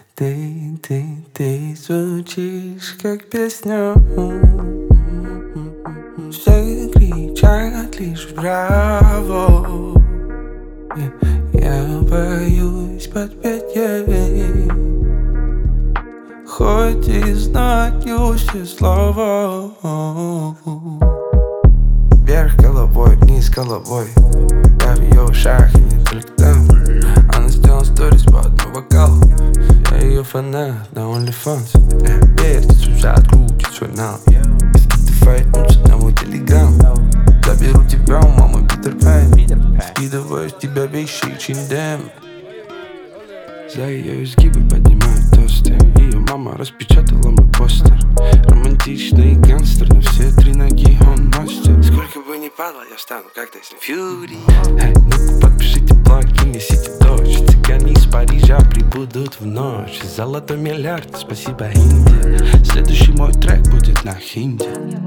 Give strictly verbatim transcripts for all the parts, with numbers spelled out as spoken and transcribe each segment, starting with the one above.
Ты, ты, ты звучишь как песня. Все кричат лишь браво. Я боюсь подпеть ей, хоть и знаю все слова. Вверх головой, вниз головой. Я в ее ушах и не только там. Она сделала сторис по одному вокалу. Я ее фанат на OnlyFans. э, Верьте, слушай, открутит свой нал. Скидывай унцию на мой телеграм. Заберу тебя у мамы Питер Пен. Скидываю с тебя вещи и чиндем. За ее изгибы поднимают тосты. Ее мама распечатала мой постер. Романтичный гангстер, на все три ноги он мастер. Сколько бы ни падал, я встану, как Тайсон Фьюри. Эй, ну подпишите блог и несите дождь. Цыгане из Парижа прибудут в ночь. Золотой миллиард, спасибо Индии. Следующий мой трек будет на хинди.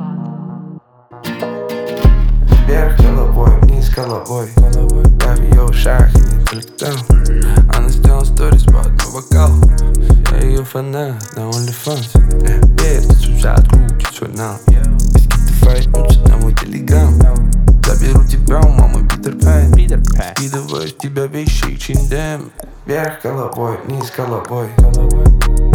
Вверх головой, вниз головой. Я в ее ушах и не только там. Она сделала сторис по одному вокалу. Я ее фанат на OnlyFans. э, Верьте, слушай, открутит свой нал. Скидывай унцию на мой телеграм. Заберу тебя у мамы Питер Пен. Скидываю с тебя вещи и чиндем. Вверх головой, вниз головой.